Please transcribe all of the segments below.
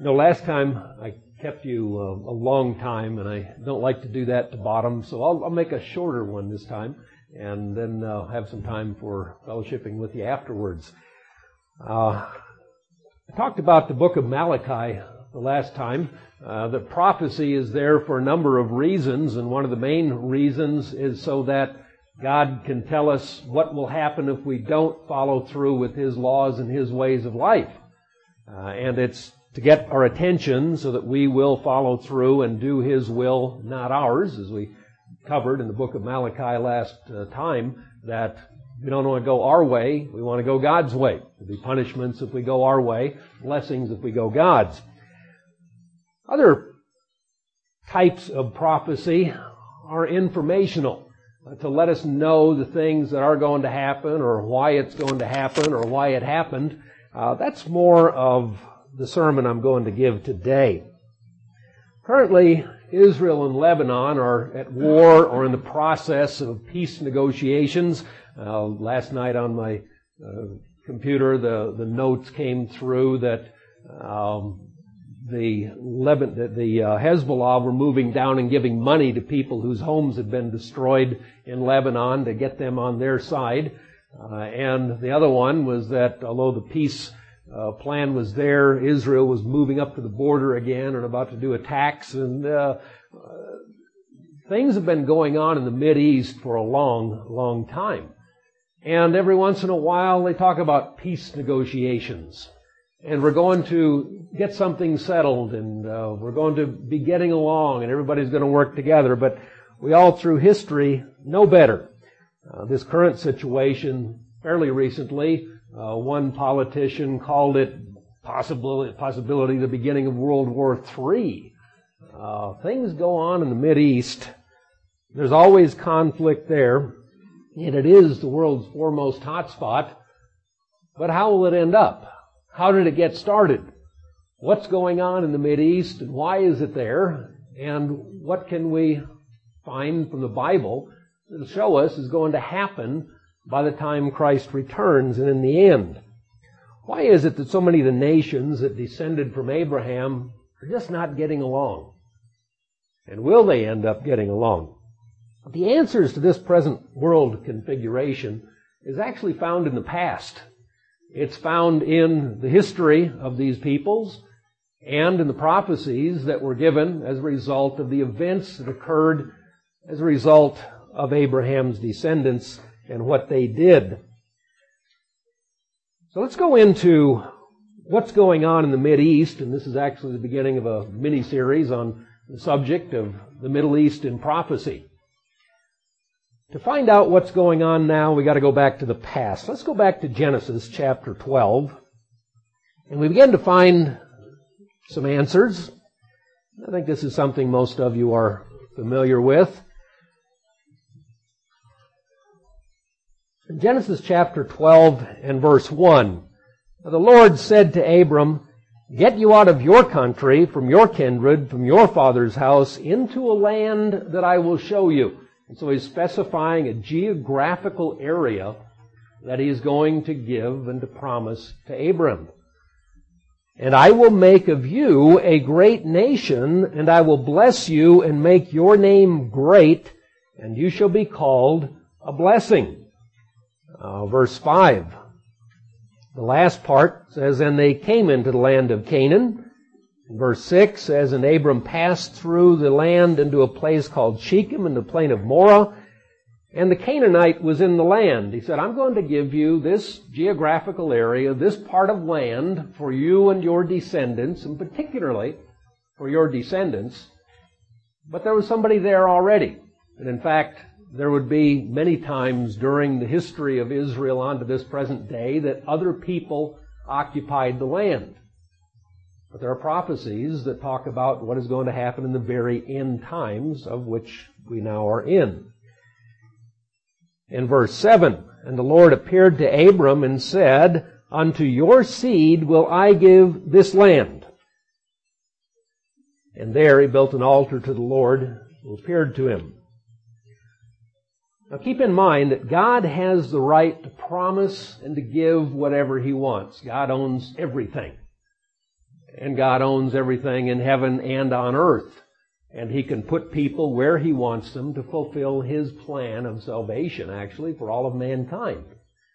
Last time I kept you a long time, and I don't like to do that to Bottom, so I'll make a shorter one this time, and then have some time for fellowshipping with you afterwards. I talked about the book of Malachi the last time. The prophecy is there for a number of reasons, and one of the main reasons is so that God can tell us what will happen if we don't follow through with His laws and His ways of life. And it's to get our attention so that we will follow through and do His will, not ours, as we covered in the book of Malachi last time, that we don't want to go our way, we want to go God's way. There'll be punishments if we go our way, blessings if we go God's. Other types of prophecy are informational, to let us know the things that are going to happen, or why it's going to happen, or why it happened. That's more of the sermon I'm going to give today. Currently, Israel and Lebanon are at war or in the process of peace negotiations. Last night on my computer, the notes came through that the Hezbollah were moving down and giving money to people whose homes had been destroyed in Lebanon to get them on their side. And the other one was that although the peace plan was there, Israel was moving up to the border again and about to do attacks. And things have been going on in the Mideast for a long, long time. And every once in a while they talk about peace negotiations. And we're going to get something settled, and we're going to be getting along, and everybody's going to work together. But we all through history know better. This current situation, fairly recently, one politician called it possibility the beginning of World War III. Things go on in the Mideast. There's always conflict there, and it is the world's foremost hotspot. But how will it end up? How did it get started? What's going on in the Mideast, and why is it there? And what can we find from the Bible that will show us is going to happen by the time Christ returns and in the end? Why is it that so many of the nations that descended from Abraham are just not getting along? And will they end up getting along? The answers to this present world configuration is actually found in the past. It's found in the history of these peoples and in the prophecies that were given as a result of the events that occurred as a result of Abraham's descendants and what they did. So let's go into what's going on in the Mideast, and this is actually the beginning of a mini-series on the subject of the Middle East in prophecy. To find out what's going on now, we got to go back to the past. Let's go back to Genesis chapter 12, and we begin to find some answers. I think this is something most of you are familiar with. In Genesis chapter 12 and verse 1, the Lord said to Abram, "Get you out of your country, from your kindred, from your father's house, into a land that I will show you." And so he's specifying a geographical area that he's going to give and to promise to Abram. "And I will make of you a great nation, and I will bless you and make your name great, and you shall be called a blessing." Verse 5. The last part says, "And they came into the land of Canaan." Verse 6 says, "And Abram passed through the land into a place called Shechem in the plain of Moreh, and the Canaanite was in the land." He said, "I'm going to give you this geographical area, this part of land for you and your descendants, and particularly for your descendants." But there was somebody there already. And in fact, there would be many times during the history of Israel on to this present day that other people occupied the land. But there are prophecies that talk about what is going to happen in the very end times of which we now are in. In verse 7, "And the Lord appeared to Abram and said, Unto your seed will I give this land." And there he built an altar to the Lord who appeared to him. Now keep in mind that God has the right to promise and to give whatever He wants. God owns everything. And God owns everything in heaven and on earth. And He can put people where He wants them to fulfill His plan of salvation, actually, for all of mankind.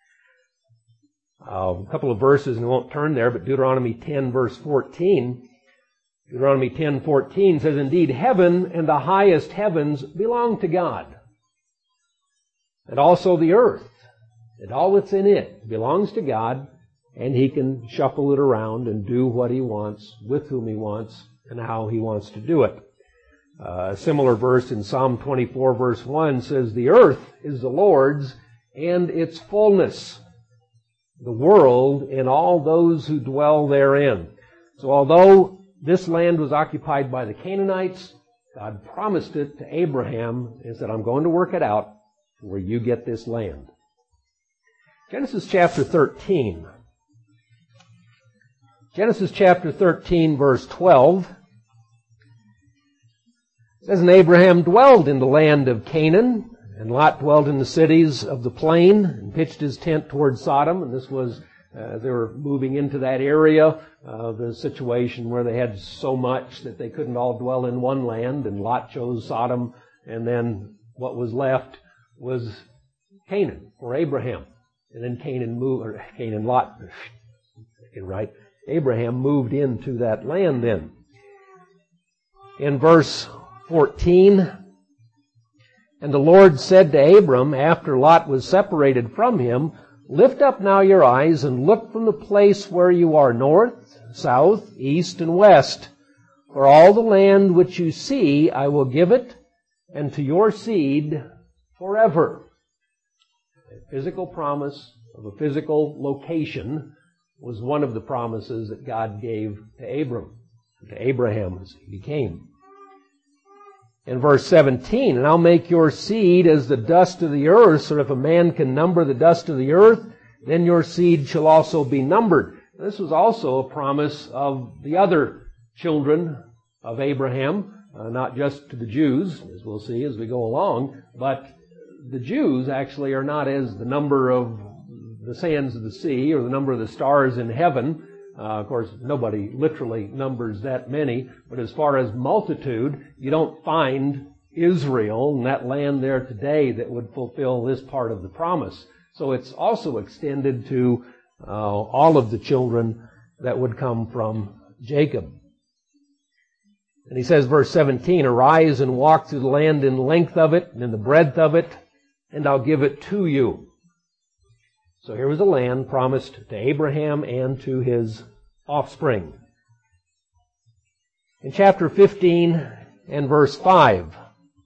A couple of verses, and we won't turn there, but Deuteronomy 10, verse 14. Deuteronomy 10:14 says, "Indeed, heaven and the highest heavens belong to God, and also the earth, and all that's in it belongs to God, and He can shuffle it around and do what He wants, with whom He wants, and how He wants to do it." A similar verse in Psalm 24, verse 1 says, "The earth is the Lord's, and its fullness, the world and all those who dwell therein." So although this land was occupied by the Canaanites, God promised it to Abraham and said, "I'm going to work it out where you get this land." Genesis chapter 13. Genesis chapter 13, verse 12. It says, "And Abraham dwelled in the land of Canaan, and Lot dwelt in the cities of the plain, and pitched his tent toward Sodom." And this was, they were moving into that area, the situation where they had so much that they couldn't all dwell in one land, and Lot chose Sodom, and then what was left was Canaan for Abraham. And then Abraham moved into that land then. In verse 14, "And the Lord said to Abram, after Lot was separated from him, Lift up now your eyes and look from the place where you are north, south, east, and west. For all the land which you see, I will give it, and to your seed forever." A physical promise of a physical location was one of the promises that God gave to Abraham as he became. In verse 17, "And I'll make your seed as the dust of the earth, so if a man can number the dust of the earth, then your seed shall also be numbered." This was also a promise of the other children of Abraham, not just to the Jews, as we'll see as we go along, but the Jews actually are not as the number of the sands of the sea or the number of the stars in heaven. Of course, nobody literally numbers that many, but as far as multitude, you don't find Israel and that land there today that would fulfill this part of the promise. So it's also extended to all of the children that would come from Jacob. And he says, verse 17, "Arise and walk through the land in the length of it and in the breadth of it, and I'll give it to you." So here was a land promised to Abraham and to his offspring. In chapter 15 and verse 5,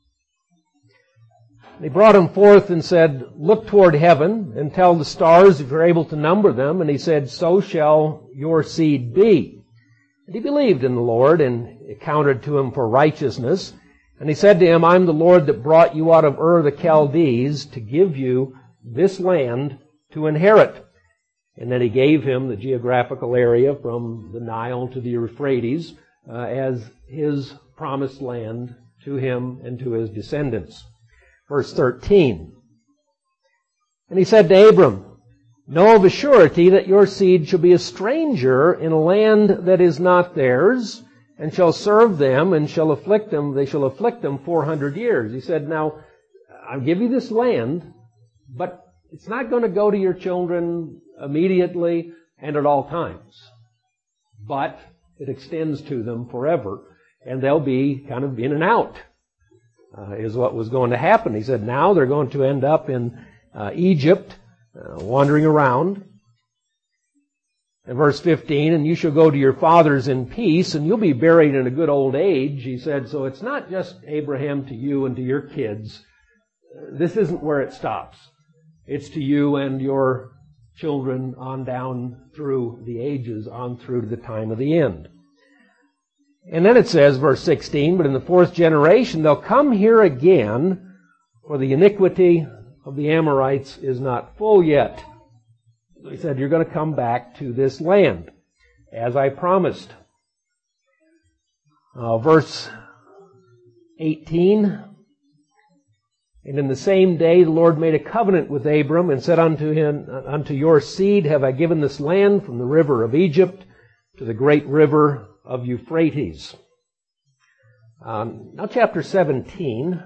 "They brought him forth and said, Look toward heaven and tell the stars if you're able to number them. And he said, So shall your seed be. And he believed in the Lord, and it counted to him for righteousness. And he said to him, I'm the Lord that brought you out of Ur the Chaldees to give you this land to inherit. And then he gave him the geographical area from the Nile to the Euphrates as his promised land to him and to his descendants. Verse 13. And he said to Abram, Know of a surety that your seed shall be a stranger in a land that is not theirs, and shall serve them and shall afflict them. They shall afflict them 400 years. He said, Now, I'll give you this land, but it's not going to go to your children immediately and at all times. But it extends to them forever, and they'll be kind of in and out, is what was going to happen. He said, now they're going to end up in Egypt, wandering around. In verse 15, and you shall go to your fathers in peace, and you'll be buried in a good old age. He said, so it's not just Abraham to you and to your kids. This isn't where it stops. It's to you and your children on down through the ages, on through to the time of the end. And then it says, verse 16, but in the fourth generation they'll come here again, for the iniquity of the Amorites is not full yet. He said, you're going to come back to this land, as I promised. Verse 18, and in the same day the Lord made a covenant with Abram and said unto him, Unto your seed have I given this land from the river of Egypt to the great river of Euphrates. Now chapter 16.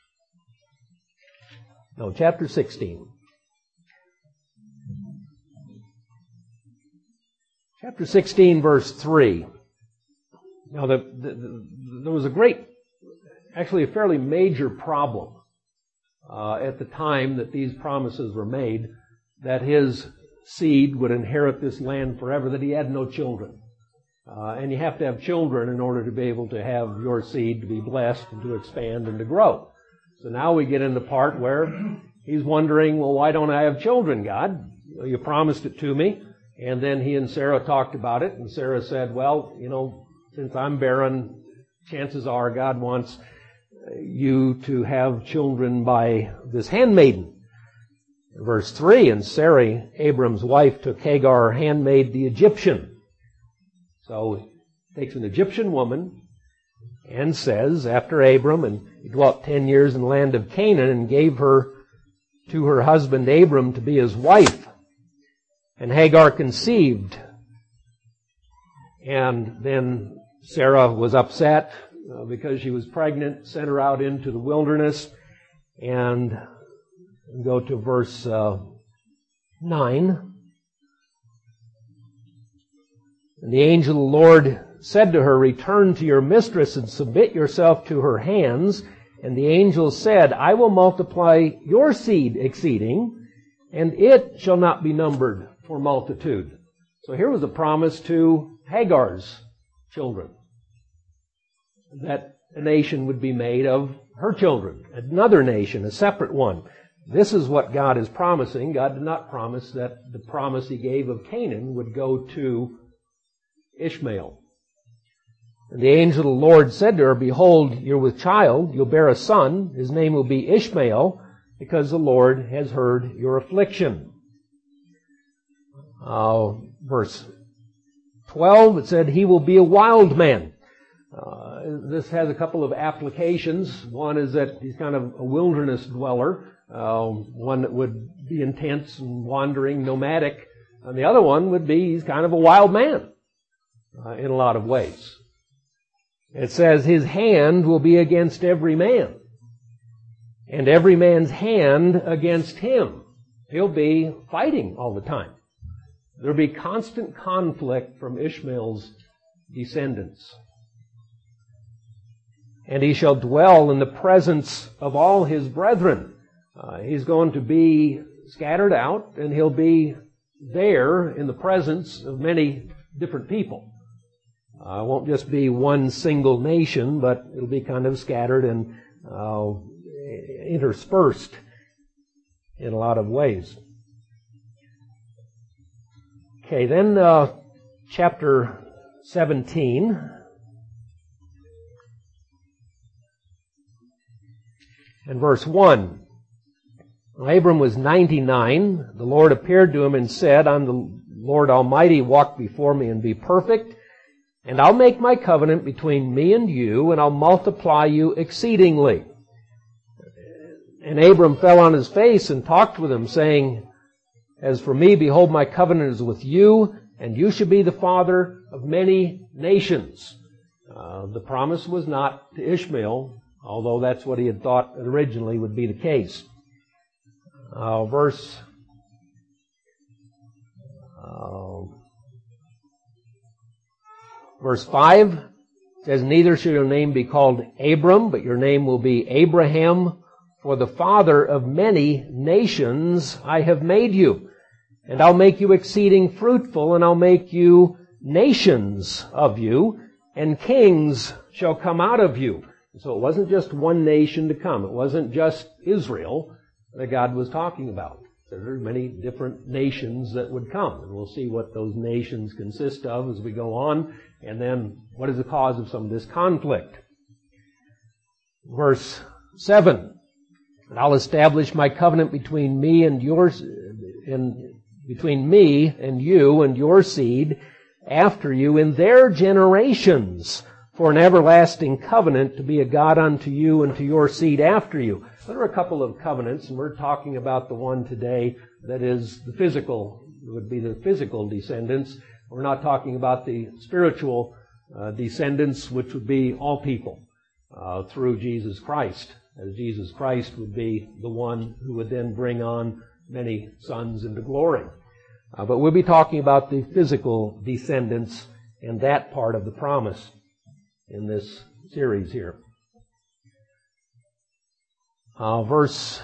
Chapter 16, verse 3. Now, there was a fairly major problem at the time that these promises were made, that his seed would inherit this land forever, that he had no children. And you have to have children in order to be able to have your seed to be blessed and to expand and to grow. So now we get in the part where he's wondering, well, why don't I have children, God? You promised it to me. And then he and Sarah talked about it, and Sarah said, well, since I'm barren, chances are God wants you to have children by this handmaiden. Verse 3, and Sarai, Abram's wife, took Hagar, her handmaid, the Egyptian. So he takes an Egyptian woman and says, after Abram, and he dwelt 10 years in the land of Canaan, and gave her to her husband Abram to be his wife. And Hagar conceived. And then Sarah was upset because she was pregnant, sent her out into the wilderness. And go to verse 9. And the angel of the Lord said to her, return to your mistress and submit yourself to her hands. And the angel said, I will multiply your seed exceeding, and it shall not be numbered for multitude. So here was a promise to Hagar's children, that a nation would be made of her children, another nation, a separate one. This is what God is promising. God did not promise that the promise he gave of Canaan would go to Ishmael. And the angel of the Lord said to her, behold, you're with child, you'll bear a son, his name will be Ishmael, because the Lord has heard your affliction. Verse 12, it said, he will be a wild man. This has a couple of applications. One is that he's kind of a wilderness dweller, one that would be intense and wandering, nomadic. And the other one would be he's kind of a wild man in a lot of ways. It says his hand will be against every man, and every man's hand against him. He'll be fighting all the time. There'll be constant conflict from Ishmael's descendants. And he shall dwell in the presence of all his brethren. He's going to be scattered out, and he'll be there in the presence of many different people. It won't just be one single nation, but it'll be kind of scattered and interspersed in a lot of ways. Okay, then chapter 17. And verse 1. Abram was 99. The Lord appeared to him and said, I'm the Lord Almighty, walk before me and be perfect. And I'll make my covenant between me and you, and I'll multiply you exceedingly. And Abram fell on his face and talked with him, saying, as for me, behold, my covenant is with you, and you shall be the father of many nations. The promise was not to Ishmael, although that's what he had thought originally would be the case. Verse 5 says, neither shall your name be called Abram, but your name will be Abraham, for the father of many nations I have made you. And I'll make you exceeding fruitful, and I'll make you nations of you, and kings shall come out of you. So it wasn't just one nation to come. It wasn't just Israel that God was talking about. So there are many different nations that would come. And we'll see what those nations consist of as we go on. And then what is the cause of some of this conflict? Verse 7. And I'll establish my covenant between me and yours, and between me and you and your seed after you in their generations, for an everlasting covenant to be a God unto you and to your seed after you. There are a couple of covenants, and we're talking about the one today that is the physical, would be the physical descendants. We're not talking about the spiritual descendants, which would be all people through Jesus Christ, as Jesus Christ would be the one who would then bring on many sons into glory. But we'll be talking about the physical descendants and that part of the promise in this series here. Verse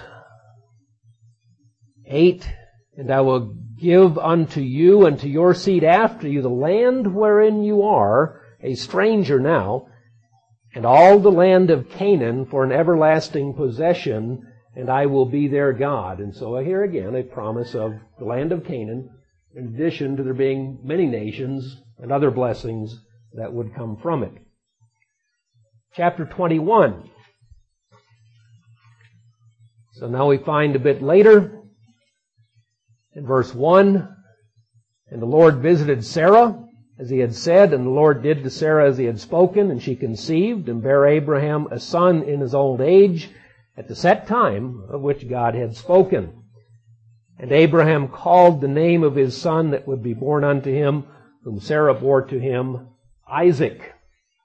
8, and I will give unto you and to your seed after you the land wherein you are, a stranger now, and all the land of Canaan for an everlasting possession, and I will be their God. And so here again a promise of the land of Canaan, in addition to there being many nations and other blessings that would come from it. Chapter 21. So now we find a bit later, in verse 1, and the Lord visited Sarah, as he had said, and the Lord did to Sarah as he had spoken, and she conceived and bare Abraham a son in his old age, at the set time of which God had spoken. And Abraham called the name of his son that would be born unto him, whom Sarah bore to him, Isaac.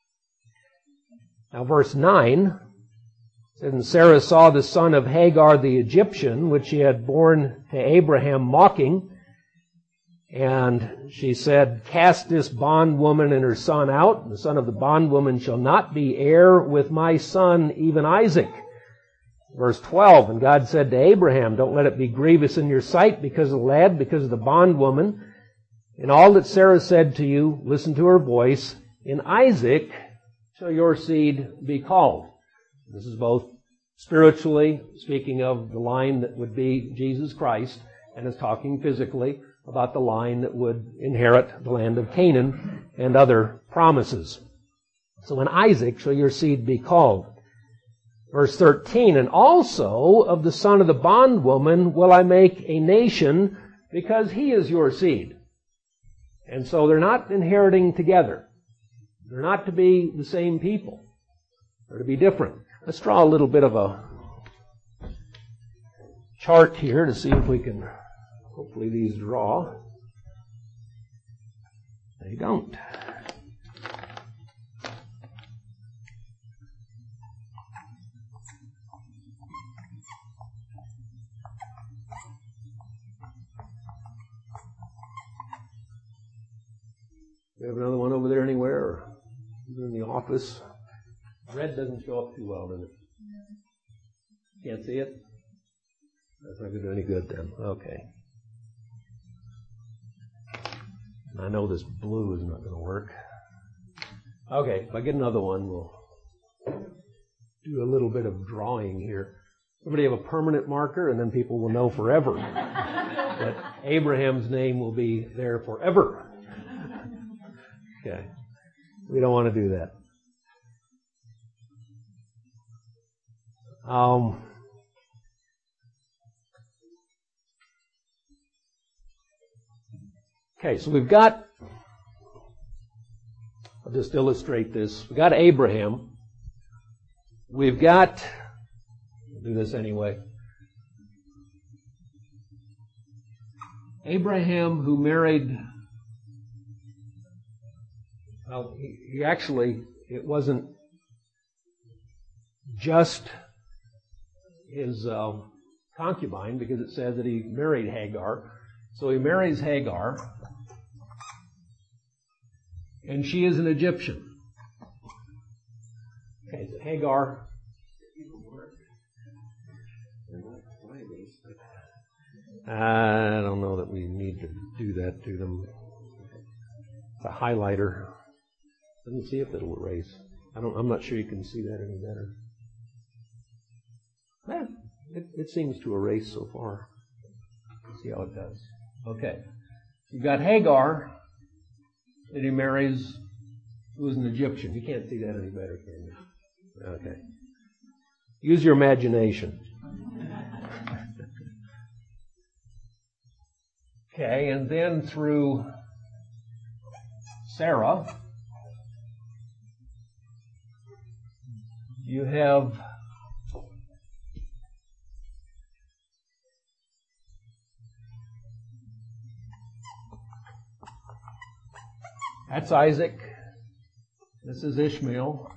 Now verse 9 says, and Sarah saw the son of Hagar the Egyptian, which she had borne to Abraham, mocking. And she said, cast this bondwoman and her son out, and the son of the bondwoman shall not be heir with my son, even Isaac. Verse 12, and God said to Abraham, don't let it be grievous in your sight because of the lad, because of the bondwoman. In all that Sarah said to you, listen to her voice. In Isaac shall your seed be called. This is both spiritually, speaking of the line that would be Jesus Christ, and is talking physically about the line that would inherit the land of Canaan and other promises. So in Isaac shall your seed be called. Verse 13, and also of the son of the bondwoman will I make a nation, because he is your seed. And so they're not inheriting together. They're not to be the same people. They're to be different. Let's draw a little bit of a chart here to see if we can, hopefully these draw. They don't. You have another one over there anywhere, or in the office? Red doesn't show up too well, does it? Can't see it? That's not going to do any good then. Okay. I know this blue is not going to work. Okay, if I get another one, we'll do a little bit of drawing here. Somebody have a permanent marker, and then people will know forever that Abraham's name will be there forever. Okay. We don't want to do that. Okay, so we've got, I'll just illustrate this. We've got Abraham. We've got, we'll do this anyway. Abraham, who married, well, he actually, it wasn't just his concubine, because it says that he married Hagar. So he marries Hagar, and she is an Egyptian. Okay, so Hagar. I don't know that we need to do that to them. It's a highlighter. Doesn't see if it'll erase. I'm not sure you can see that any better. It seems to erase so far. Let's see how it does. Okay. You've got Hagar that he marries, who is an Egyptian. You can't see that any better, can you? Okay. Use your imagination. Okay, and then through Sarah, you have That's Isaac. This is Ishmael.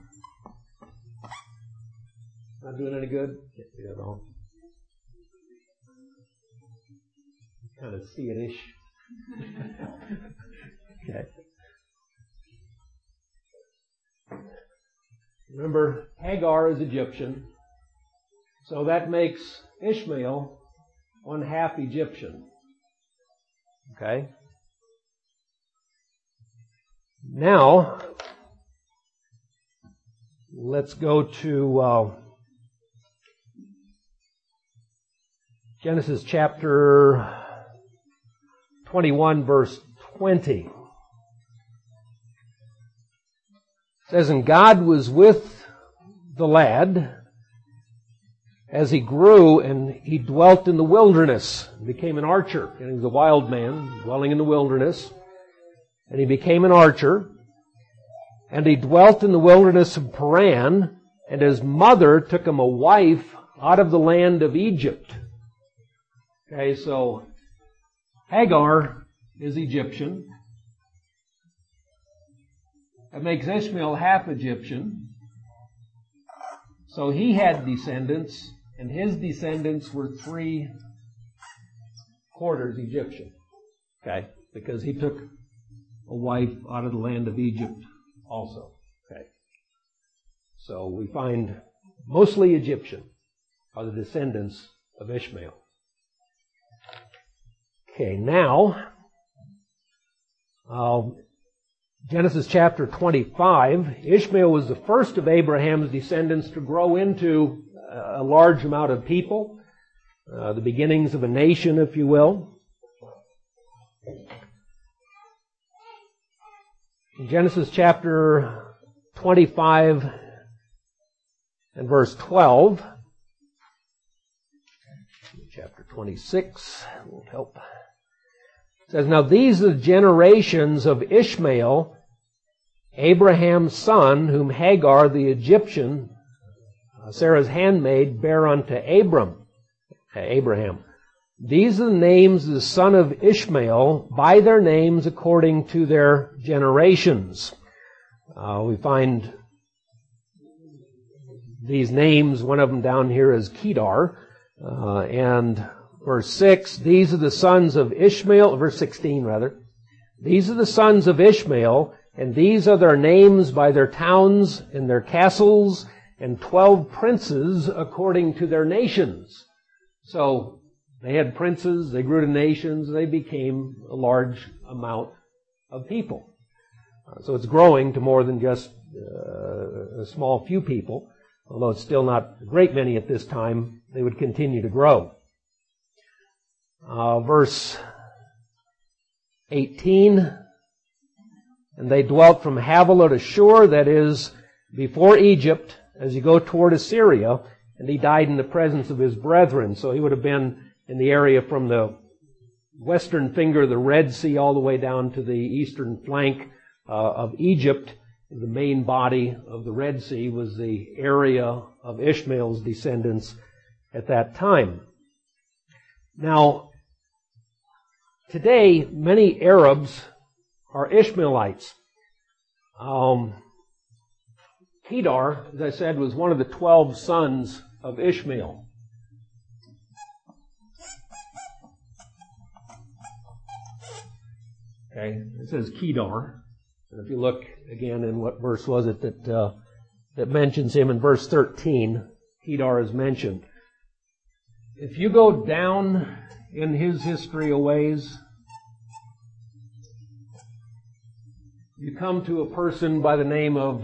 Not doing any good? Can't see that at all. Kind of see it-ish. Okay. Remember, Hagar is Egyptian, so that makes Ishmael one half Egyptian. Okay? Now, let's go to Genesis chapter 21, verse 20. It says, "And God was with the lad as he grew, and he dwelt in the wilderness, and became an archer." And he was a wild man, dwelling in the wilderness. And he became an archer. And he dwelt in the wilderness of Paran, and his mother took him a wife out of the land of Egypt. Okay, so Hagar is Egyptian. That makes Ishmael half Egyptian. So he had descendants, and his descendants were 3/4 Egyptian. Okay, because he took a wife out of the land of Egypt also. Okay. So we find mostly Egyptian are the descendants of Ishmael. Okay, now, Genesis chapter 25, Ishmael was the first of Abraham's descendants to grow into a large amount of people, the beginnings of a nation, if you will. In Genesis chapter 25 and verse 12, chapter 26 won't help. It says, "Now these are the generations of Ishmael, Abraham's son, whom Hagar the Egyptian, Sarah's handmaid, bare unto Abraham. These are the names of the son of Ishmael, by their names according to their generations." We find these names, one of them down here is Kedar, and verse 6, "These are the sons of Ishmael," verse 16 rather, "These are the sons of Ishmael, and these are their names by their towns and their castles, and 12 princes according to their nations." So they had princes, they grew to nations, they became a large amount of people. So it's growing to more than just a small few people, although it's still not a great many at this time. They would continue to grow. Verse 18, "And they dwelt from Havilah to Shur," that is, before Egypt, as you go toward Assyria, and he died in the presence of his brethren. So he would have been in the area from the western finger of the Red Sea all the way down to the eastern flank of Egypt. The main body of the Red Sea was the area of Ishmael's descendants at that time. Now, today, many Arabs are Ishmaelites. Kedar, as I said, was one of the 12 sons of Ishmael. Okay, it says Kedar. And if you look again in what verse was it that mentions him in verse 13, Kedar is mentioned. If you go down in his history a ways, you come to a person by the name of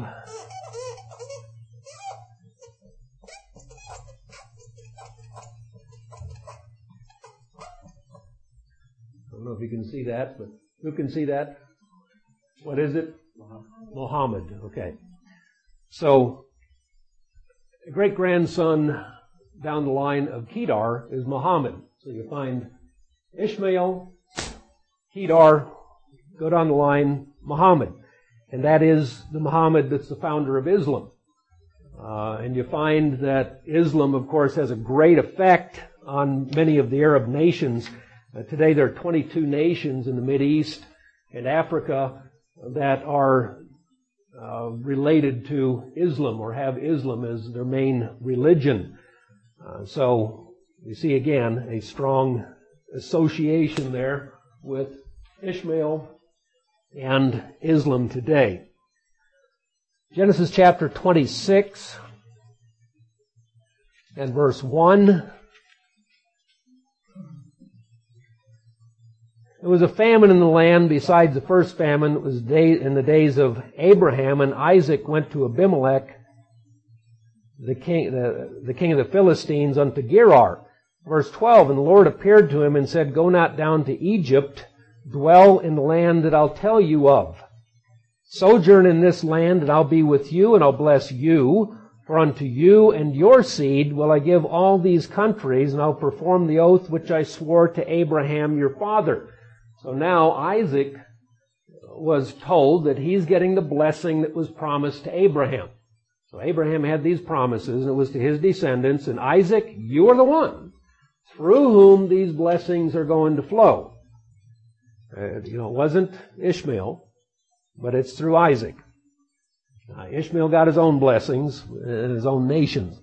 I don't know if you can see that, but who can see that? What is it? Muhammad. Okay. So, a great-grandson down the line of Kedar is Muhammad. So you find Ishmael, Kedar, go down the line, Muhammad. And that is the Muhammad that's the founder of Islam. And you find that Islam, of course, has a great effect on many of the Arab nations. Today there are 22 nations in the Mideast and Africa that are related to Islam or have Islam as their main religion. So we see again a strong association there with Ishmael and Islam today. Genesis chapter 26 and verse 1. There was a famine in the land besides the first famine. It was in the days of Abraham, and Isaac went to Abimelech, the king of the Philistines, unto Gerar. Verse 12, and the Lord appeared to him and said, Go not down to Egypt, dwell in the land that I'll tell you of. Sojourn in this land, and I'll be with you, and I'll bless you. For unto you and your seed will I give all these countries, and I'll perform the oath which I swore to Abraham your father. So now Isaac was told that he's getting the blessing that was promised to Abraham. So Abraham had these promises, and it was to his descendants, and Isaac, you are the one through whom these blessings are going to flow. It wasn't Ishmael, but it's through Isaac. Ishmael got his own blessings and his own nations.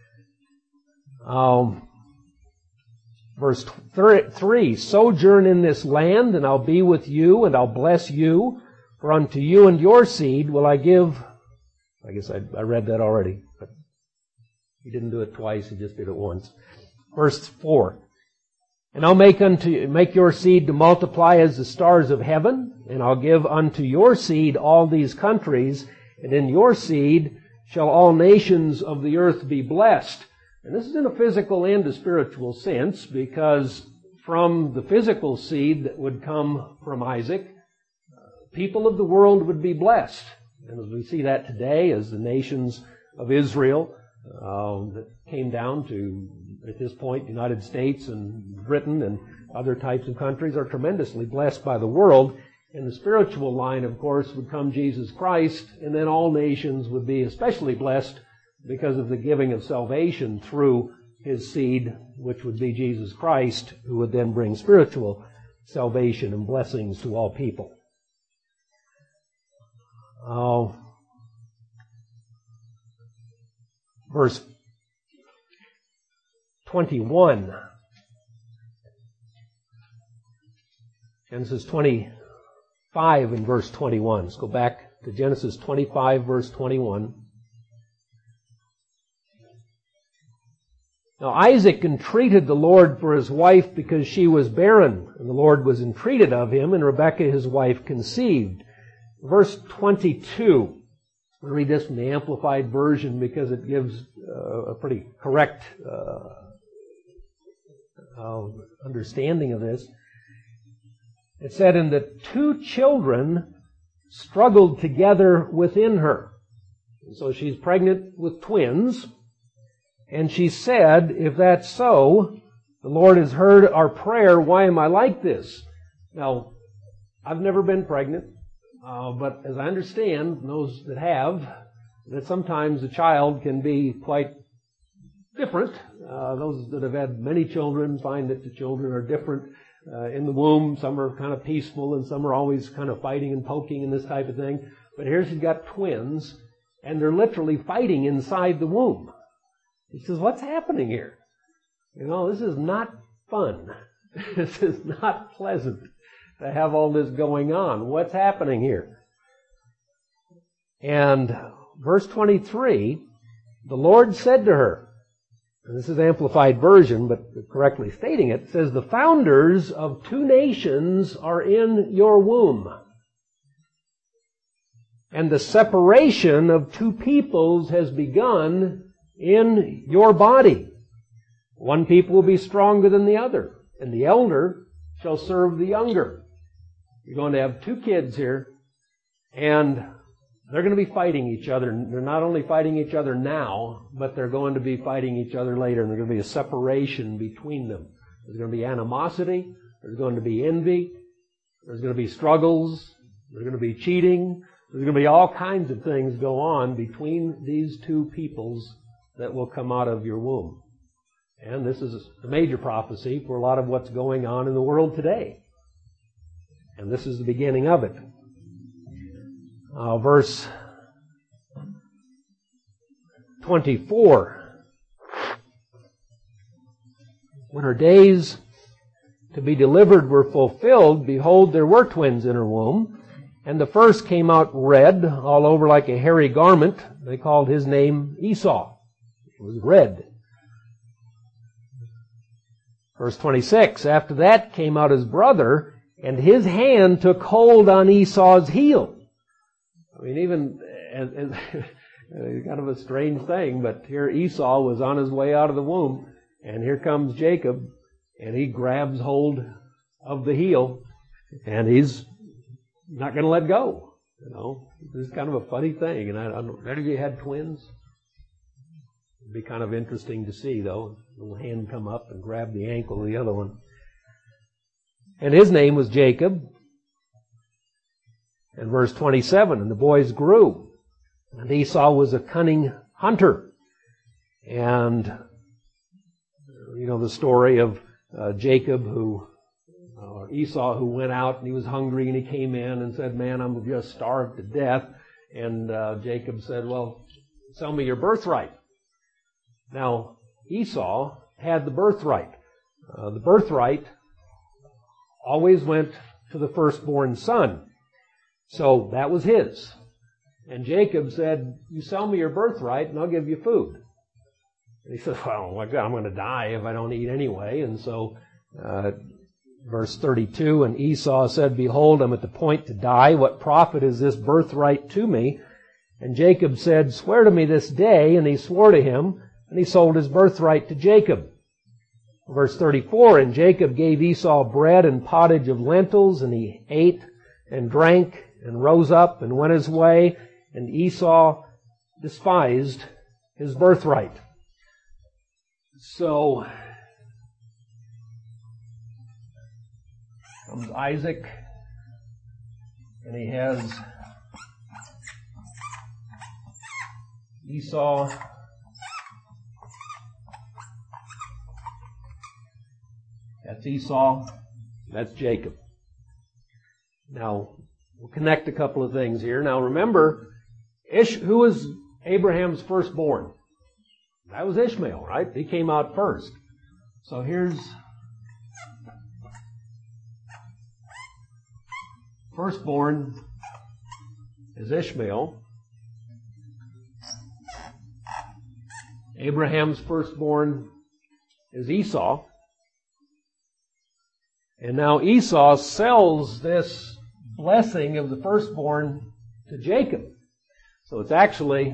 Verse 3, Sojourn in this land, and I'll be with you, and I'll bless you. For unto you and your seed will I give... I guess I read that already, but he didn't do it twice, he just did it once. Verse 4, And I'll make your seed to multiply as the stars of heaven, and I'll give unto your seed all these countries, and in your seed shall all nations of the earth be blessed. And this is in a physical and a spiritual sense, because from the physical seed that would come from Isaac, people of the world would be blessed. And as we see that today, as the nations of Israel that came down to, at this point, the United States and Britain and other types of countries are tremendously blessed by the world. In the spiritual line, of course, would come Jesus Christ, and then all nations would be especially blessed because of the giving of salvation through His seed, which would be Jesus Christ, who would then bring spiritual salvation and blessings to all people. Verse 21. Genesis 25 and verse 21. Let's go back to Genesis 25, verse 21. Now Isaac entreated the Lord for his wife because she was barren, and the Lord was entreated of him, and Rebekah his wife conceived. Verse 22. I'll read this from the Amplified Version because it gives a pretty correct understanding of this. It said, And the two children struggled together within her. And so she's pregnant with twins. And she said, If that's so, the Lord has heard our prayer. Why am I like this? Now, I've never been pregnant. But as I understand, those that have, that sometimes a child can be quite different. Those that have had many children find that the children are different in the womb. Some are kind of peaceful and some are always kind of fighting and poking and this type of thing. But here she's got twins and they're literally fighting inside the womb. He says, what's happening here? This is not fun. This is not pleasant to have all this going on. What's happening here? And verse 23, the Lord said to her, and this is Amplified Version, but correctly stating it, says, The founders of two nations are in your womb, and the separation of two peoples has begun in your body. One people will be stronger than the other, and the elder shall serve the younger. You're going to have two kids here, and they're going to be fighting each other. They're not only fighting each other now, but they're going to be fighting each other later, and there's going to be a separation between them. There's going to be animosity. There's going to be envy. There's going to be struggles. There's going to be cheating. There's going to be all kinds of things go on between these two peoples that will come out of your womb. And this is a major prophecy for a lot of what's going on in the world today. And this is the beginning of it. Verse 24. When her days to be delivered were fulfilled, behold, there were twins in her womb. And the first came out red, all over like a hairy garment. They called his name Esau. It was red. Verse 26, after that came out his brother, and his hand took hold on Esau's heel. I mean, even kind of a strange thing, but here Esau was on his way out of the womb, and here comes Jacob, and he grabs hold of the heel, and he's not going to let go. You know, this is kind of a funny thing. And I don't know, any of you had twins? It'd be kind of interesting to see, though. A little hand come up and grab the ankle of the other one. And his name was Jacob. And verse 27, and the boys grew. And Esau was a cunning hunter. And you know the story of Jacob Esau who went out and he was hungry and he came in and said, man, I'm just starved to death. And Jacob said, well, sell me your birthright. Now, Esau had the birthright. The birthright always went to the firstborn son. So that was his. And Jacob said, you sell me your birthright and I'll give you food. And he said, well, I'm going to die if I don't eat anyway. And so, verse 32, and Esau said, behold, I'm at the point to die. What profit is this birthright to me? And Jacob said, swear to me this day. And he swore to him, and he sold his birthright to Jacob. Verse 34, and Jacob gave Esau bread and pottage of lentils, and he ate and drank and rose up and went his way, and Esau despised his birthright. So comes Isaac, and he has Esau. That's Esau. That's Jacob. Now, we'll connect a couple of things here. Now, remember, who was Abraham's firstborn? That was Ishmael, right? He came out first. So here's firstborn is Ishmael. Abraham's firstborn is Esau. And now Esau sells this blessing of the firstborn to Jacob. So it's actually,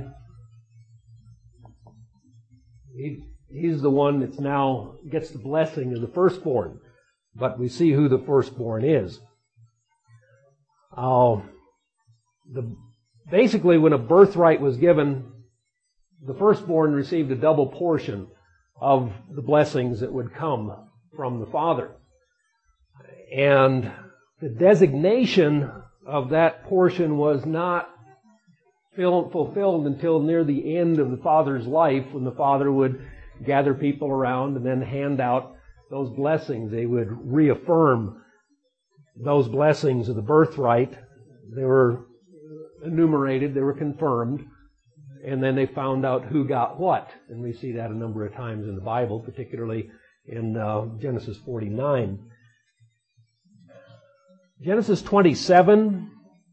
he's the one that's now gets the blessing of the firstborn. But we see who the firstborn is. Basically, when a birthright was given, the firstborn received a double portion of the blessings that would come from the father. And the designation of that portion was not fulfilled until near the end of the father's life, when the father would gather people around and then hand out those blessings. They would reaffirm those blessings of the birthright. They were enumerated, they were confirmed, and then they found out who got what. And we see that a number of times in the Bible, particularly in Genesis 49. Genesis 27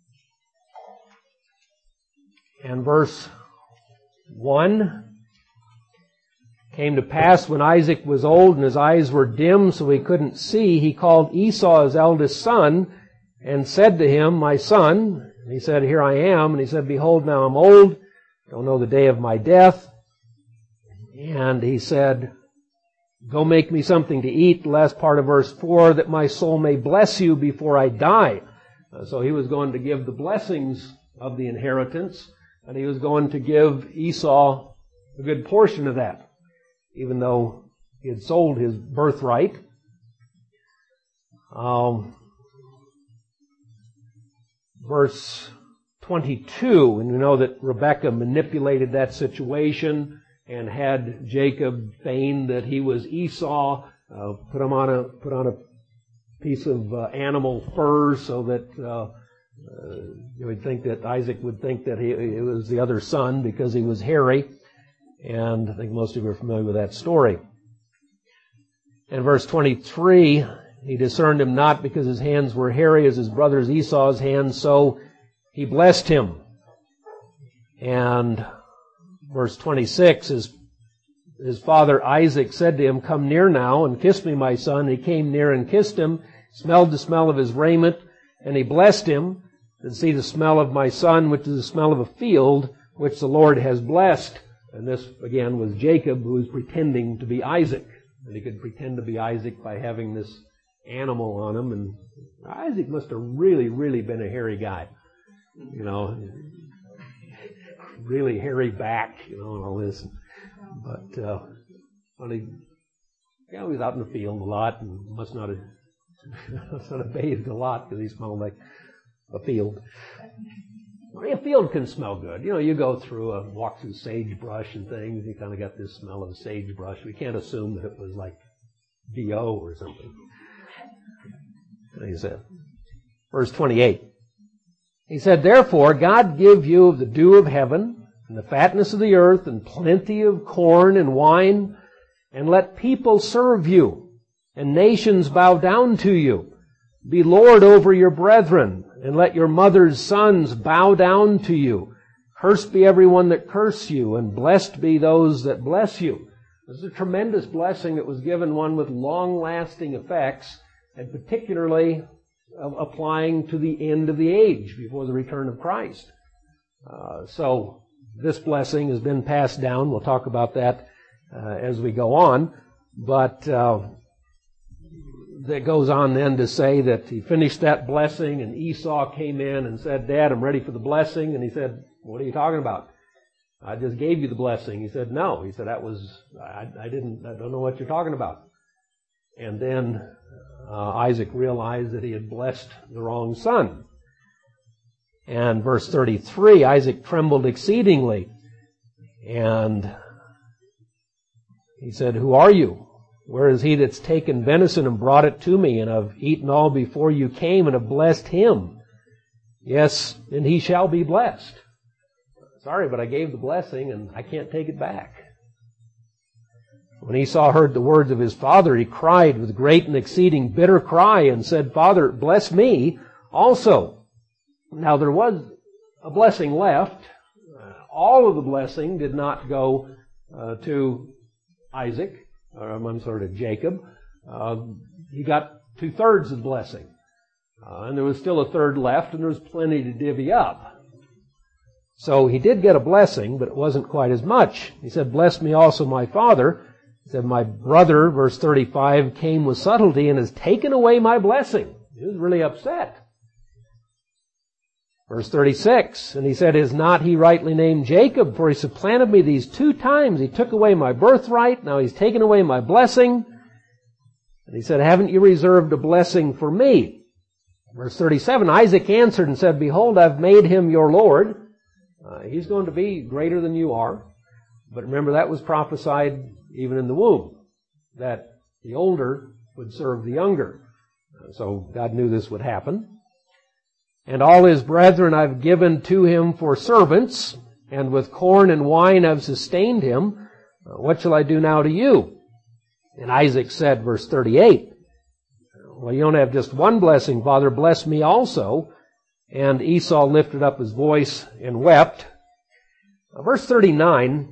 and verse 1. Came to pass when Isaac was old and his eyes were dim so he couldn't see, he called Esau his eldest son and said to him, my son. And he said, here I am. And he said, behold, now I'm old, don't know the day of my death. And he said, go make me something to eat, the last part of verse 4, that my soul may bless you before I die. So he was going to give the blessings of the inheritance, and he was going to give Esau a good portion of that, even though he had sold his birthright. Verse 22, and we know that Rebekah manipulated that situation and had Jacob feign that he was Esau, put on a piece of animal fur so that You would think that Isaac would think that he was the other son because he was hairy, and I think most of you are familiar with that story. In verse 23, he discerned him not because his hands were hairy as his brother Esau's hands, so he blessed him. And verse 26, his father Isaac said to him, "Come near now and kiss me, my son." He came near and kissed him, smelled the smell of his raiment, and he blessed him. "And see the smell of my son, which is the smell of a field, which the Lord has blessed." And this, again, was Jacob, who was pretending to be Isaac. And he could pretend to be Isaac by having this animal on him. And Isaac must have really, really been a hairy guy. You know, really hairy back, you know, and all this. But he was out in the field a lot and must not have bathed a lot because he smelled like a field. A field can smell good. You know, you go through walk through sagebrush and things, you kind of got this smell of sagebrush. We can't assume that it was like BO or something. He said, verse 28. He said, "Therefore God give you of the dew of heaven, and the fatness of the earth, and plenty of corn and wine, and let people serve you, and nations bow down to you. Be Lord over your brethren, and let your mother's sons bow down to you. Cursed be everyone that curse you, and blessed be those that bless you." This is a tremendous blessing that was given, one with long-lasting effects, and particularly applying to the end of the age before the return of Christ. So this blessing has been passed down. We'll talk about that as we go on. But that goes on then to say that he finished that blessing, and Esau came in and said, "Dad, I'm ready for the blessing." And he said, "What are you talking about? I just gave you the blessing." He said, "No." He said, I don't know what you're talking about." And then Isaac realized that he had blessed the wrong son. And verse 33, Isaac trembled exceedingly. And he said, "Who are you? Where is he that's taken venison and brought it to me? And I've eaten all before you came and have blessed him. Yes, and he shall be blessed." Sorry, but I gave the blessing and I can't take it back. When Esau heard the words of his father, he cried with great and exceeding bitter cry and said, "Father, bless me also." Now there was a blessing left. All of the blessing did not go to Isaac, to Jacob. He got 2/3 of the blessing. And there was still a third left, and there was plenty to divvy up. So he did get a blessing, but it wasn't quite as much. He said, "Bless me also, my father." He said, "My brother," verse 35, "came with subtlety and has taken away my blessing." He was really upset. Verse 36, and he said, "Is not he rightly named Jacob? For he supplanted me these 2 times. He took away my birthright. Now he's taken away my blessing." And he said, "Haven't you reserved a blessing for me?" Verse 37, Isaac answered and said, "Behold, I've made him your Lord." He's going to be greater than you are. But remember, that was prophesied even in the womb, that the older would serve the younger. So God knew this would happen. "And all his brethren I've given to him for servants, and with corn and wine I've sustained him. What shall I do now to you?" And Isaac said, verse 38, "Well, you don't have just one blessing, Father. Bless me also." And Esau lifted up his voice and wept. Verse 39,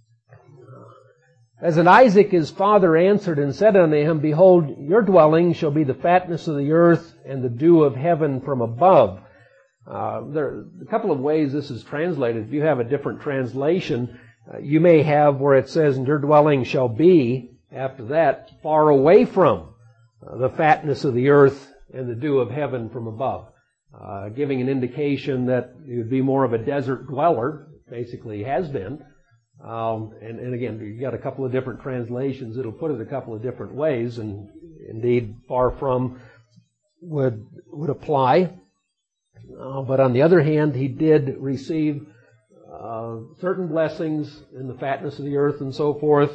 "As in Isaac his father answered and said unto him, Behold, your dwelling shall be the fatness of the earth and the dew of heaven from above." There are a couple of ways this is translated. If you have a different translation, you may have where it says, "And your dwelling shall be," after that, "far away from the fatness of the earth and the dew of heaven from above," giving an indication that he would be more of a desert dweller, basically has been. And again, you've got a couple of different translations. It'll put it a couple of different ways, and indeed, "far from" would apply. But on the other hand, he did receive certain blessings in the fatness of the earth and so forth,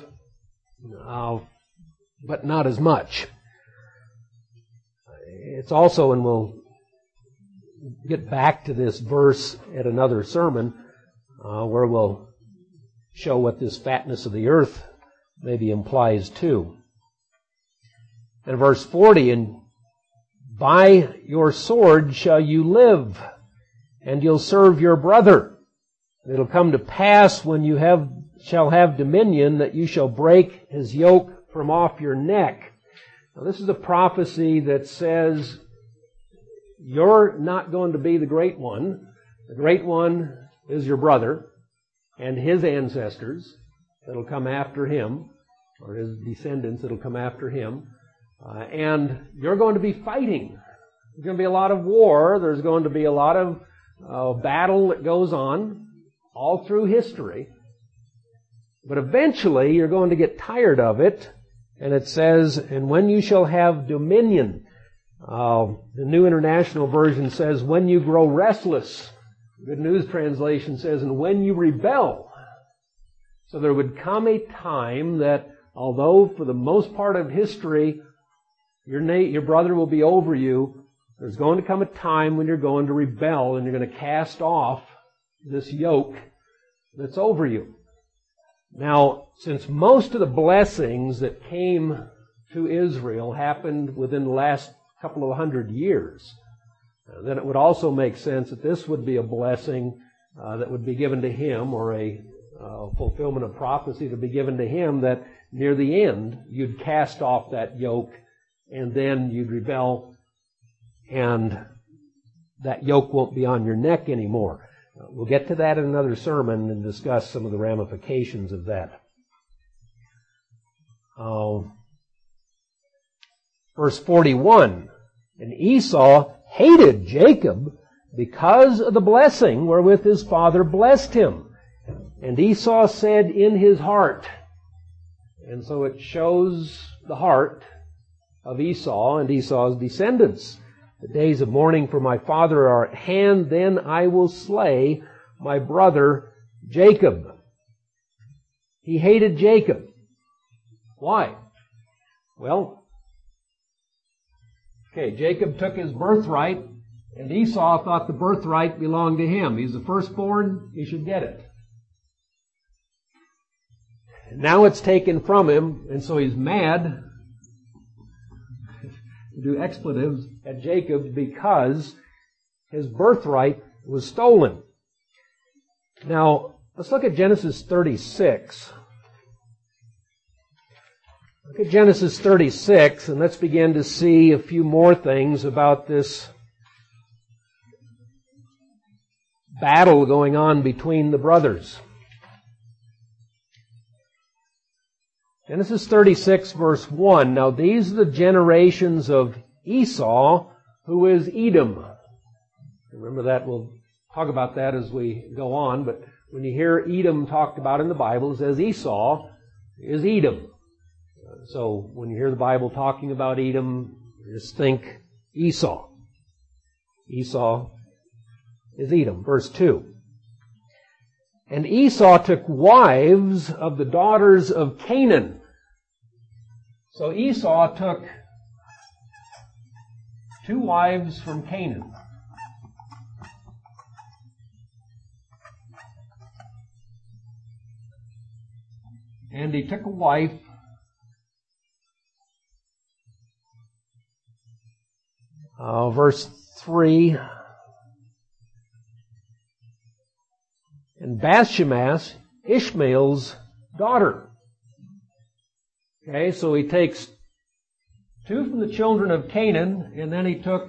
but not as much. It's also, and we'll get back to this verse at another sermon where we'll show what this fatness of the earth maybe implies too. And verse 40, and by your sword shall you live, and you'll serve your brother. It'll come to pass when you shall have dominion that you shall break his yoke from off your neck. Now this is a prophecy that says you're not going to be the great one. The great one is your brother and his ancestors that'll come after him, or his descendants that'll come after him. And you're going to be fighting. There's going to be a lot of war. There's going to be a lot of battle that goes on all through history. But eventually you're going to get tired of it. And it says, and when you shall have dominion. The New International Version says, when you grow restless. Good News Translation says, and when you rebel. So there would come a time that, although for the most part of history, your brother will be over you, there's going to come a time when you're going to rebel and you're going to cast off this yoke that's over you. Now, since most of the blessings that came to Israel happened within the last couple of 100 years, then it would also make sense that this would be a blessing that would be given to him, or a fulfillment of prophecy to be given to him, that near the end you'd cast off that yoke and then you'd rebel and that yoke won't be on your neck anymore. We'll get to that in another sermon and discuss some of the ramifications of that. Verse 41, and Esau hated Jacob because of the blessing wherewith his father blessed him. And Esau said in his heart, and so it shows the heart of Esau and Esau's descendants. The days of mourning for my father are at hand, then I will slay my brother Jacob. He hated Jacob. Why? Well, Jacob took his birthright, and Esau thought the birthright belonged to him. He's the firstborn, he should get it. And now it's taken from him, and so he's mad, do expletives at Jacob, because his birthright was stolen. Now, let's look at Genesis 36. Look at Genesis 36, and let's begin to see a few more things about this battle going on between the brothers. Genesis 36, verse 1. Now these are the generations of Esau, who is Edom. Remember that, we'll talk about that as we go on, but when you hear Edom talked about in the Bible, it says Esau is Edom. So when you hear the Bible talking about Edom, just think Esau. Esau is Edom. Verse 2. And Esau took wives of the daughters of Canaan. So Esau took 2 wives from Canaan. And he took a wife verse 3, and Bathshemash, Ishmael's daughter. Okay, so he takes 2 from the children of Canaan, and then he took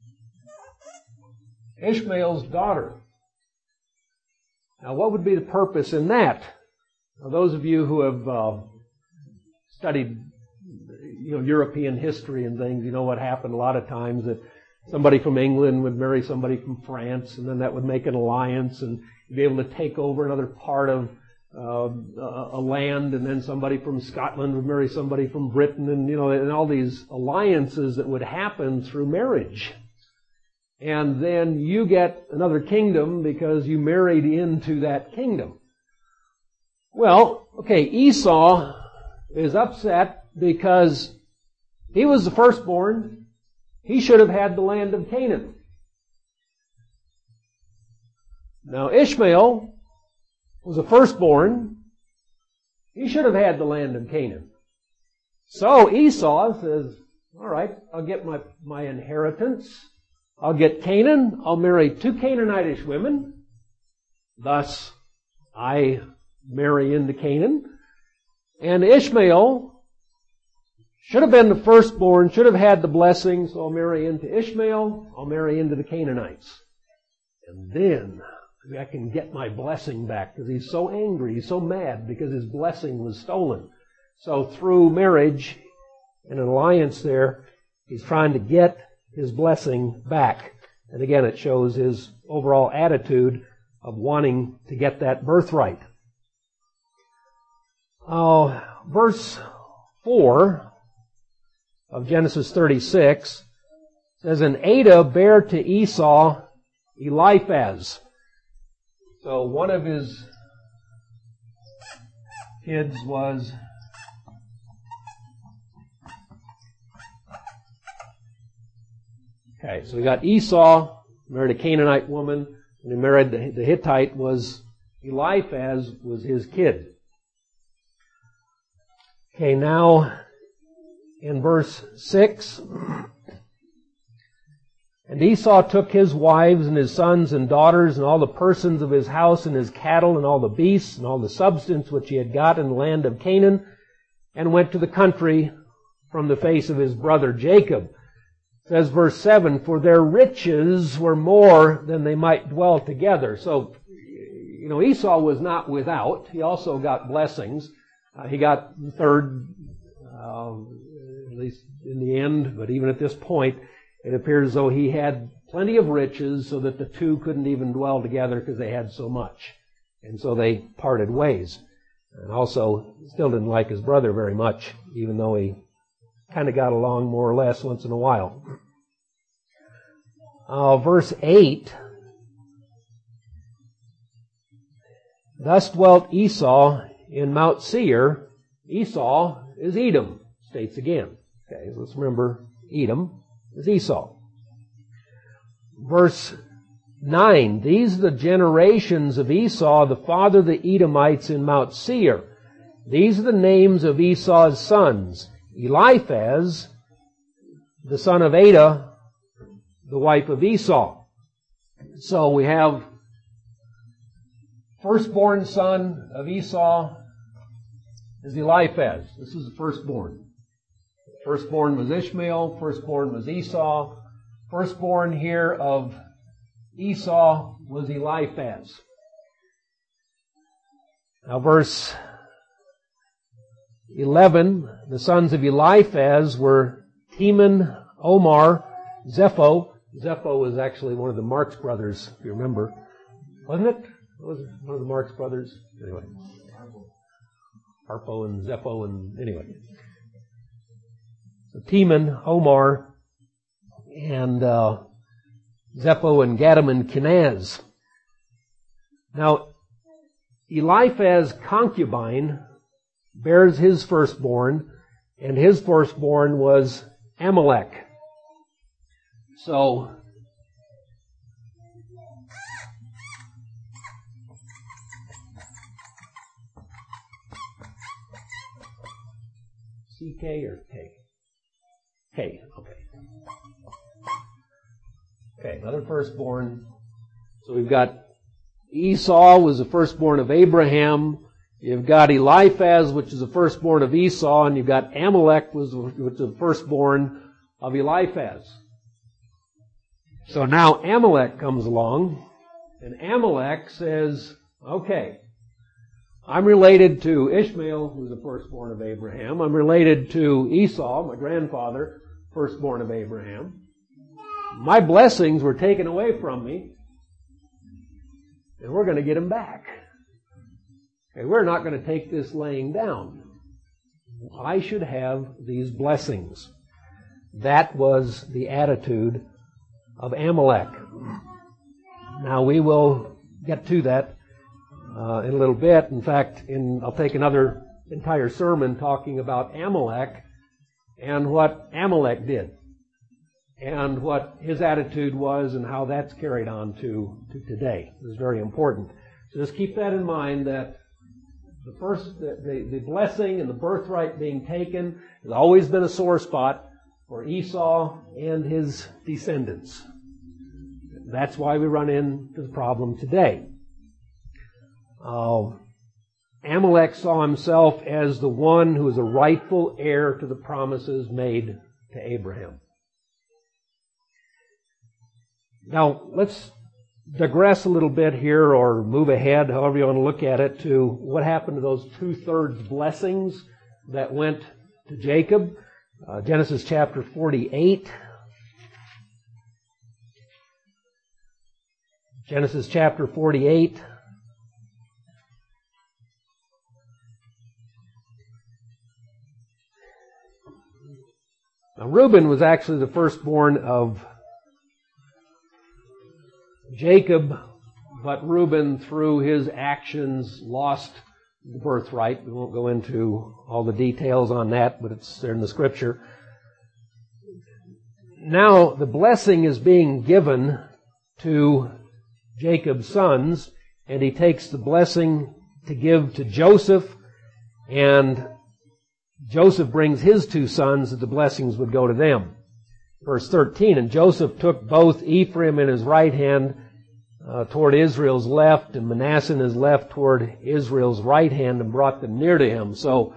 Ishmael's daughter. Now, what would be the purpose in that? Now, those of you who have studied European history and things, you know what happened a lot of times, that somebody from England would marry somebody from France, and then that would make an alliance, and you'd be able to take over another part of a land, and then somebody from Scotland would marry somebody from Britain, and all these alliances that would happen through marriage. And then you get another kingdom because you married into that kingdom. Well, Esau is upset because he was the firstborn. He should have had the land of Canaan. Now Ishmael was a firstborn. He should have had the land of Canaan. So Esau says, all right, I'll get my inheritance. I'll get Canaan. I'll marry 2 Canaanitish women. Thus, I marry into Canaan. And Ishmael should have been the firstborn, should have had the blessing, so I'll marry into Ishmael. I'll marry into the Canaanites. And then I can get my blessing back, because he's so angry, he's so mad because his blessing was stolen. So through marriage and an alliance there, he's trying to get his blessing back. And again, it shows his overall attitude of wanting to get that birthright. Verse 4 of Genesis 36 says, And Adah bare to Esau Eliphaz. So one of his kids was okay, so we got Esau, married a Canaanite woman, and he married the Hittite, was Eliphaz was his kid. Okay, now in verse 6, And Esau took his wives and his sons and daughters and all the persons of his house and his cattle and all the beasts and all the substance which he had got in the land of Canaan, and went to the country from the face of his brother Jacob. It says verse 7, For their riches were more than they might dwell together. So, Esau was not without. He also got blessings. He got the third, at least in the end, but even at this point, it appears as though he had plenty of riches so that the two couldn't even dwell together because they had so much. And so they parted ways. And also, still didn't like his brother very much, even though he kind of got along more or less once in a while. Verse 8, Thus dwelt Esau in Mount Seir. Esau is Edom, states again. Okay, let's remember Edom is Esau. Verse 9, These are the generations of Esau, the father of the Edomites in Mount Seir. These are the names of Esau's sons. Eliphaz, the son of Adah, the wife of Esau. So we have firstborn son of Esau is Eliphaz. This is the firstborn. Firstborn was Ishmael. Firstborn was Esau. Firstborn here of Esau was Eliphaz. Now verse 11, the sons of Eliphaz were Teman, Omar, Zepho. Zepho was actually one of the Marx brothers, if you remember. Wasn't it? Was it one of the Marx brothers? Anyway. Harpo and Zepho and anyway. So Teman, Omar, and Zepho and Gatam and Kenaz. Now, Eliphaz's concubine bears his firstborn, and his firstborn was Amalek. So, CK or K? K, okay. Okay, another firstborn. So we've got Esau was the firstborn of Abraham. You've got Eliphaz, which is the firstborn of Esau, and you've got Amalek, which was the firstborn of Eliphaz. So now Amalek comes along, and Amalek says, okay, I'm related to Ishmael, who's the firstborn of Abraham. I'm related to Esau, my grandfather, firstborn of Abraham. My blessings were taken away from me, and we're going to get them back. Okay, we're not going to take this laying down. I should have these blessings. That was the attitude of Amalek. Now we will get to that in a little bit. In fact, I'll take another entire sermon talking about Amalek and what Amalek did. and what his attitude was and how that's carried on to today. This is very important. So just keep that in mind, that the blessing and the birthright being taken has always been a sore spot for Esau and his descendants. That's why we run into the problem today. Amalek saw himself as the one who is a rightful heir to the promises made to Abraham. Now, let's digress a little bit here, or move ahead, however you want to look at it, to what happened to those 2/3 blessings that went to Jacob. Genesis chapter 48. Genesis chapter 48. Now, Reuben was actually the firstborn of Jacob, but Reuben, through his actions, lost the birthright. We won't go into all the details on that, but it's there in the Scripture. Now, the blessing is being given to Jacob's sons, and he takes the blessing to give to Joseph, and Joseph brings his 2 sons that the blessings would go to them. Verse 13, and Joseph took both Ephraim in his right hand toward Israel's left, and Manasseh in his left toward Israel's right hand, and brought them near to him. So,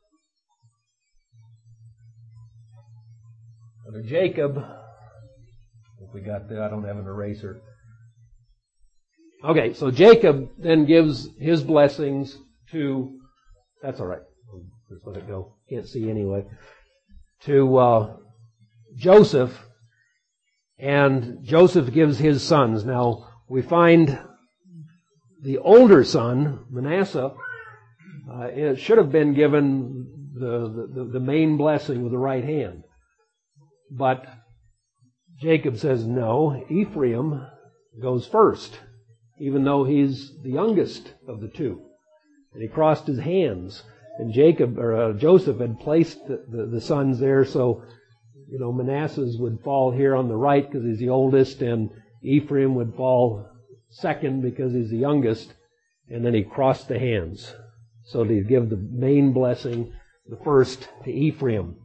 under Jacob, if we got there, I don't have an eraser. Okay, so Jacob then gives his blessings to, that's all right, just let it go, can't see anyway, to Joseph, and Joseph gives his sons. Now, we find the older son, Manasseh, it should have been given the main blessing with the right hand. But Jacob says, no, Ephraim goes first, even though he's the youngest of the 2. And he crossed his hands. And Joseph had placed the sons there, so Manasseh's would fall here on the right because he's the oldest, and Ephraim would fall second because he's the youngest, and then he crossed the hands. So to give the main blessing, the first, to Ephraim.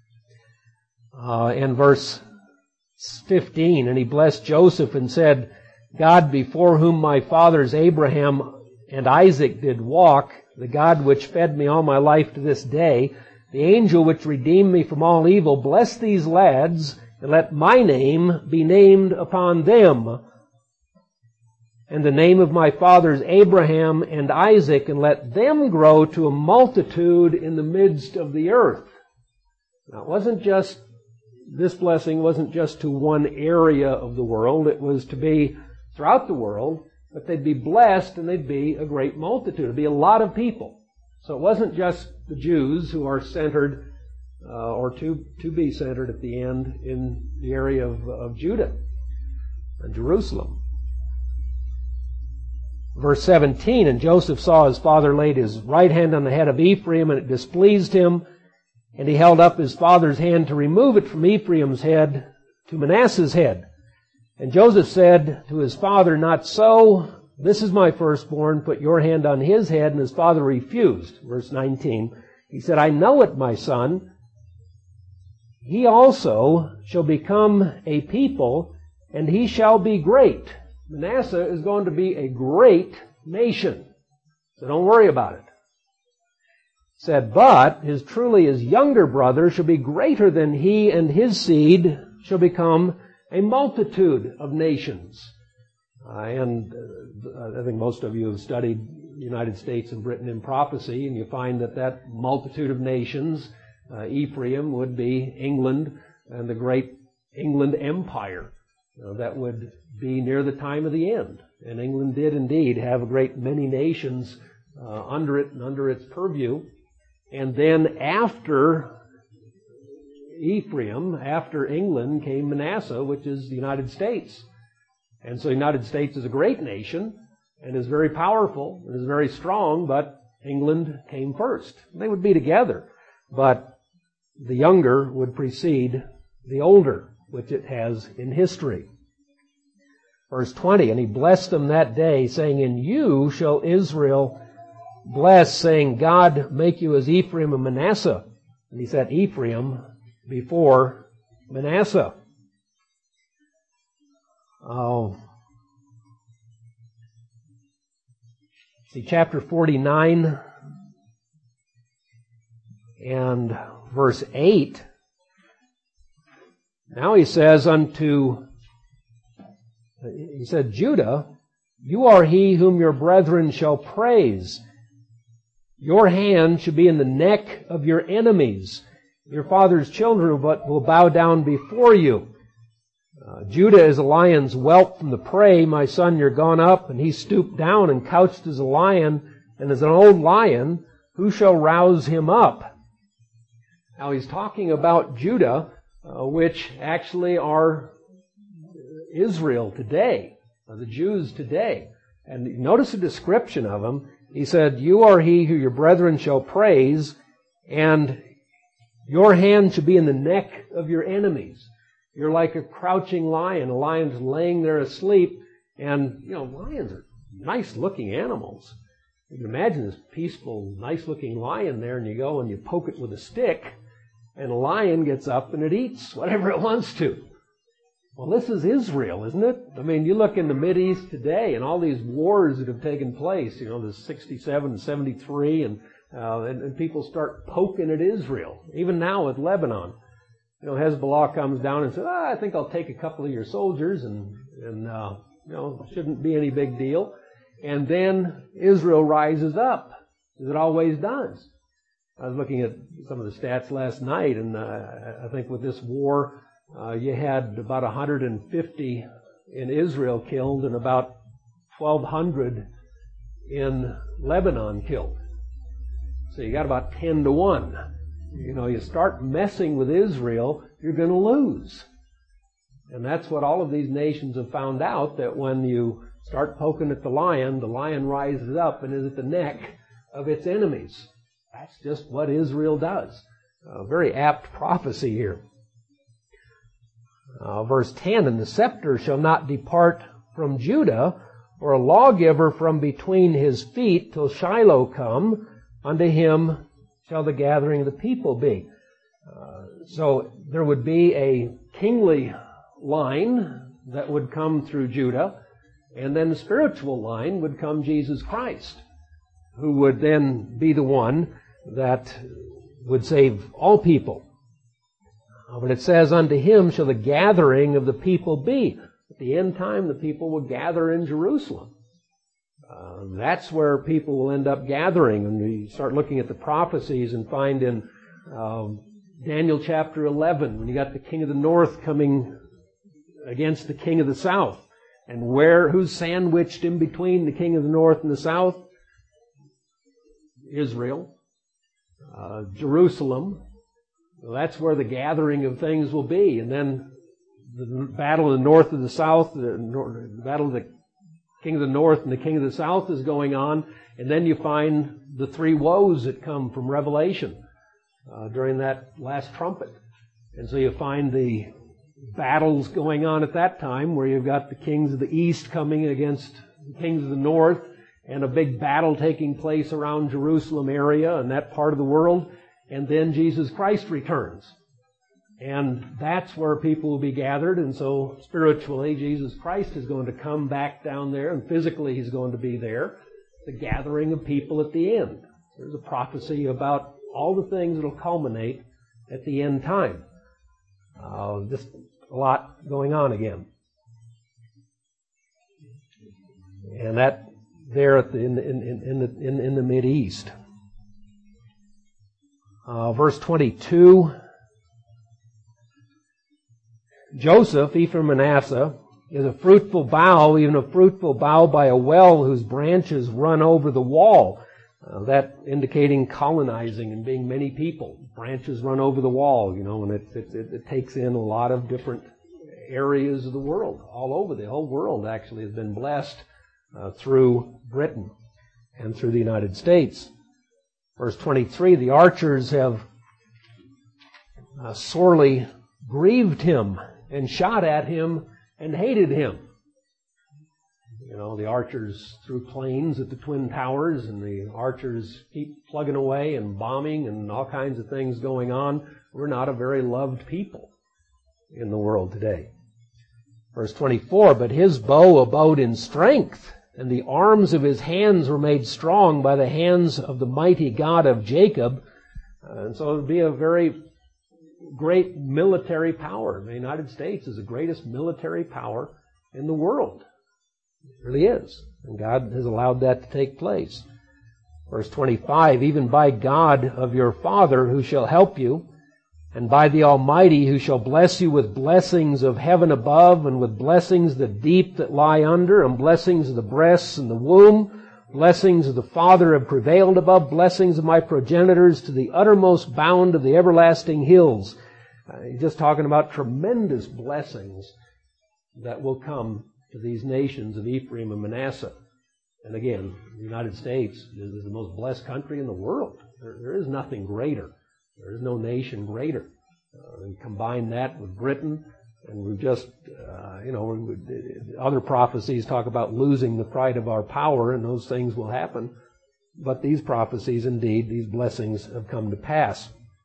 In verse 15, and he blessed Joseph and said, God before whom my fathers Abraham and Isaac did walk, the God which fed me all my life to this day, the angel which redeemed me from all evil, bless these lads, and let my name be named upon them, and the name of my fathers Abraham and Isaac, and let them grow to a multitude in the midst of the earth. Now, this blessing wasn't just to one area of the world, it was to be throughout the world, but they'd be blessed and they'd be a great multitude. It'd be a lot of people. So it wasn't just the Jews who are centered, or to be centered at the end in the area of Judah and Jerusalem. Verse 17, and Joseph saw his father laid his right hand on the head of Ephraim, and it displeased him, and he held up his father's hand to remove it from Ephraim's head to Manasseh's head. And Joseph said to his father, not so, this is my firstborn, put your hand on his head. And his father refused. Verse 19, he said, I know it, my son. He also shall become a people, and he shall be great. Manasseh is going to be a great nation. So don't worry about it. Said, but his younger brother shall be greater than he, and his seed shall become a multitude of nations. And I think most of you have studied the United States and Britain in prophecy, and you find that multitude of nations, Ephraim would be England and the great England Empire. That would be near the time of the end. And England did indeed have a great many nations under it and under its purview. And then after Ephraim, after England, came Manasseh, which is the United States. And so the United States is a great nation and is very powerful and is very strong, but England came first. They would be together, but the younger would precede the older. which it has in history. Verse 20, and he blessed them that day, saying, in you shall Israel bless, saying, God make you as Ephraim and Manasseh. And he set Ephraim before Manasseh. See, chapter 49 and verse 8. Now he says he said, Judah, you are he whom your brethren shall praise. Your hand should be in the neck of your enemies. Your father's children will bow down before you. Judah is a lion's whelp from the prey. My son, you're gone up. And he stooped down and couched as a lion, and as an old lion, who shall rouse him up? Now he's talking about Judah, which actually are Israel today, the Jews today. And notice the description of him. He said, you are he who your brethren shall praise, and your hand shall be in the neck of your enemies. You're like a crouching lion. A lion's laying there asleep. And, lions are nice-looking animals. You can imagine this peaceful, nice-looking lion there, and you go and you poke it with a stick, and a lion gets up and it eats whatever it wants to. Well, this is Israel, isn't it? I mean, you look in the Mideast today, and all these wars that have taken place, the 67 and 73, and people start poking at Israel. Even now with Lebanon. Hezbollah comes down and says, I think I'll take a couple of your soldiers and shouldn't be any big deal. And then Israel rises up, as it always does. I was looking at some of the stats last night, and I think with this war, you had about 150 in Israel killed and about 1,200 in Lebanon killed. So you got about 10 to 1. You start messing with Israel, you're going to lose. And that's what all of these nations have found out, that when you start poking at the lion rises up and is at the neck of its enemies. That's just what Israel does. A very apt prophecy here. Verse 10, and the scepter shall not depart from Judah, or a lawgiver from between his feet, till Shiloh come. Unto him shall the gathering of the people be. So there would be a kingly line that would come through Judah, and then the spiritual line would come Jesus Christ, who would then be the one that would save all people. But it says, unto him shall the gathering of the people be. At the end time, the people will gather in Jerusalem. That's where people will end up gathering. And we start looking at the prophecies and find in Daniel chapter 11, when you got the king of the north coming against the king of the south. And who's sandwiched in between the king of the north and the south? Israel. Jerusalem. Well, that's where the gathering of things will be. And then the battle of the north of the south, the battle of the king of the north and the king of the south is going on. And then you find the three woes that come from Revelation during that last trumpet. And so you find the battles going on at that time, where you've got the kings of the east coming against the kings of the north, and a big battle taking place around Jerusalem area and that part of the world. And then Jesus Christ returns. And that's where people will be gathered. And so spiritually, Jesus Christ is going to come back down there, and physically He's going to be there. The gathering of people at the end. There's a prophecy about all the things that will culminate at the end time. Just a lot going on again. And that there in the Mideast. Verse 22, Joseph, Ephraim, Manasseh, is a fruitful bough, even a fruitful bough by a well whose branches run over the wall. That indicating colonizing and being many people. Branches run over the wall, and it takes in a lot of different areas of the world. All over the whole world actually has been blessed through Britain and through the United States. Verse 23, the archers have sorely grieved him and shot at him and hated him. The archers threw planes at the Twin Towers, and the archers keep plugging away and bombing and all kinds of things going on. We're not a very loved people in the world today. Verse 24, but his bow abode in strength, and the arms of his hands were made strong by the hands of the mighty God of Jacob. And so it would be a very great military power. The United States is the greatest military power in the world. It really is. And God has allowed that to take place. Verse 25, even by God of your father who shall help you, and by the Almighty who shall bless you with blessings of heaven above, and with blessings the deep that lie under, and blessings of the breasts and the womb, blessings of the Father have prevailed above, blessings of my progenitors to the uttermost bound of the everlasting hills. He's just talking about tremendous blessings that will come to these nations of Ephraim and Manasseh. And again, the United States is the most blessed country in the world. There is nothing greater. There is no nation greater. And combine that with Britain, and we've just, other prophecies talk about losing the pride of our power, and those things will happen. But these prophecies, indeed, these blessings have come to pass.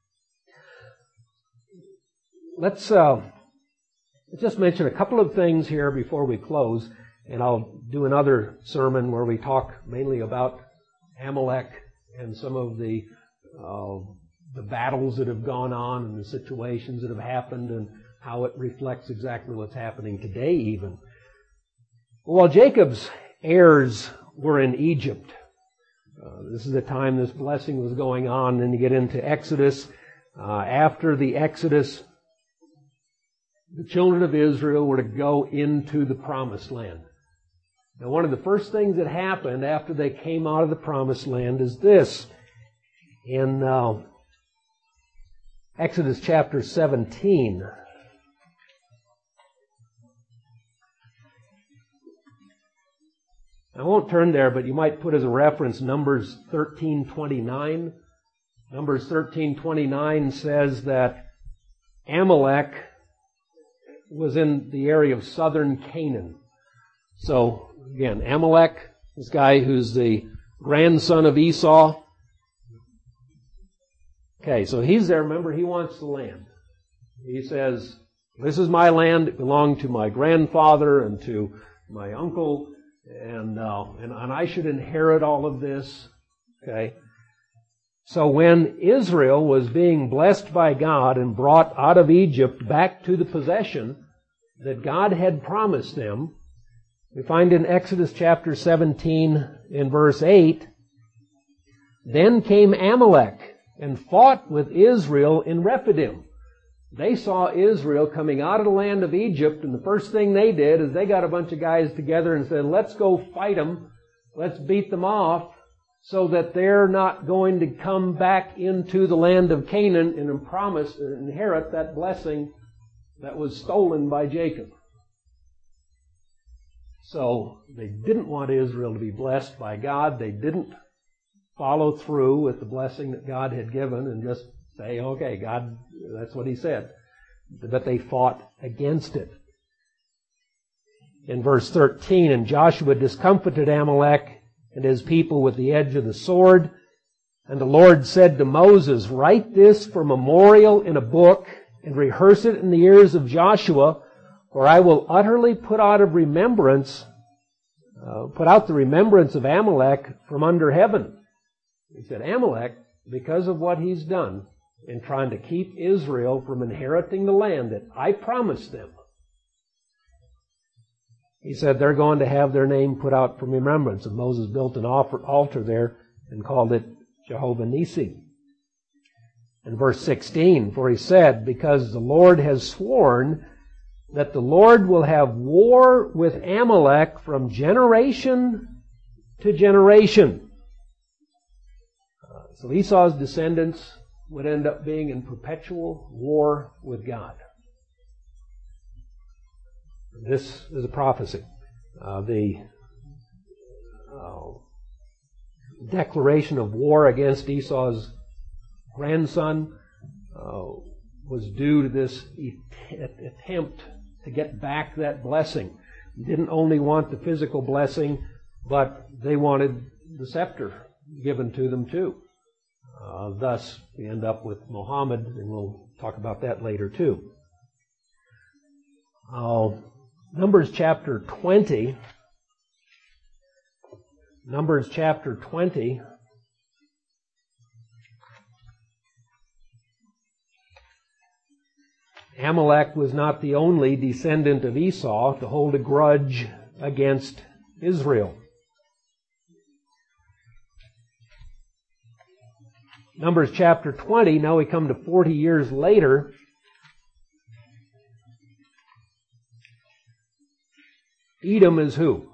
Let's just mention a couple of things here before we close, and I'll do another sermon where we talk mainly about Amalek and some of the battles that have gone on and the situations that have happened and how it reflects exactly what's happening today even. While Jacob's heirs were in Egypt, this is the time this blessing was going on, and you get into Exodus. After the Exodus, the children of Israel were to go into the Promised Land. Now, one of the first things that happened after they came out of the Promised Land is this. In Exodus chapter 17, I won't turn there, but you might put as a reference Numbers 13:29. Numbers 13:29 says that Amalek was in the area of southern Canaan. So, again, Amalek, this guy who's the grandson of Esau. Okay, so he's there. Remember, he wants the land. He says, this is my land. It belonged to my grandfather and to my uncle, and I should inherit all of this. Okay. So when Israel was being blessed by God and brought out of Egypt back to the possession that God had promised them, we find in Exodus chapter 17 in verse 8, then came Amalek and fought with Israel in Rephidim. They saw Israel coming out of the land of Egypt, and the first thing they did is they got a bunch of guys together and said, let's go fight them, let's beat them off, so that they're not going to come back into the land of Canaan and promise and inherit that blessing that was stolen by Jacob. So they didn't want Israel to be blessed by God. They didn't follow through with the blessing that God had given and just say, okay, God, that's what He said. But they fought against it. In verse 13, and Joshua discomfited Amalek and his people with the edge of the sword. And the Lord said to Moses, write this for memorial in a book and rehearse it in the ears of Joshua, for I will utterly put out the remembrance of Amalek from under heaven. He said, Amalek, because of what he's done in trying to keep Israel from inheriting the land that I promised them, he said they're going to have their name put out from remembrance. And Moses built an altar there and called it Jehovah Nissi. In verse 16, for he said, because the Lord has sworn that the Lord will have war with Amalek from generation to generation. So Esau's descendants would end up being in perpetual war with God. This is a prophecy. The declaration of war against Esau's grandson was due to this attempt to get back that blessing. They didn't only want the physical blessing, but they wanted the scepter given to them too. Thus, we end up with Muhammad, and we'll talk about that later too. Numbers chapter 20. Numbers chapter 20. Amalek was not the only descendant of Esau to hold a grudge against Israel. Numbers chapter 20, now we come to 40 years later. Edom is who?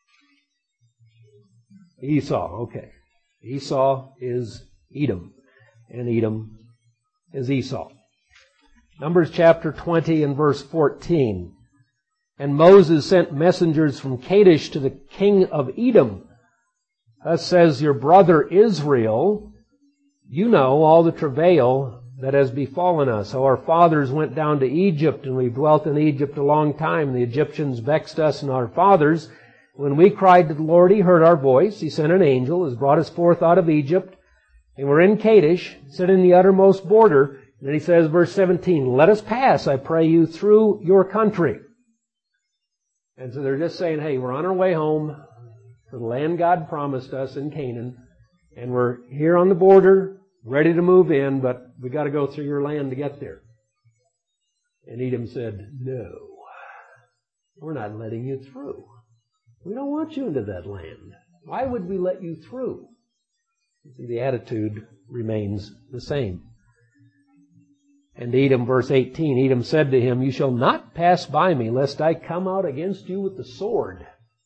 Esau, okay. Esau is Edom, and Edom is Esau. Numbers chapter 20 and verse 14. And Moses sent messengers from Kadesh to the king of Edom. Thus says your brother Israel, you know all the travail that has befallen us. How our fathers went down to Egypt, and we dwelt in Egypt a long time. The Egyptians vexed us and our fathers. When we cried to the Lord, He heard our voice. He sent an angel, has brought us forth out of Egypt. And we're in Kadesh, set in the uttermost border. And then He says, verse 17, let us pass, I pray you, through your country. And so they're just saying, hey, we're on our way home to the land God promised us in Canaan. And we're here on the border, ready to move in, but we got to go through your land to get there. And Edom said, no, we're not letting you through. We don't want you into that land. Why would we let you through? You see, the attitude remains the same. And Edom, verse 18, Edom said to him, you shall not pass by me, lest I come out against you with the sword.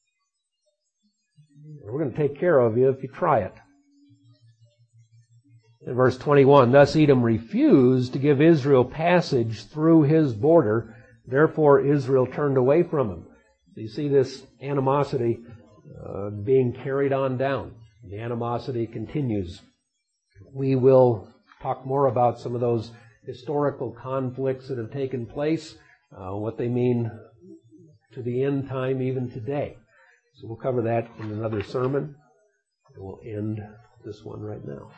We're going to take care of you if you try it. In verse 21, thus Edom refused to give Israel passage through his border. Therefore Israel turned away from him. So you see this animosity being carried on down. The animosity continues. We will talk more about some of those historical conflicts that have taken place, what they mean to the end time even today. So we'll cover that in another sermon, and we'll end this one right now.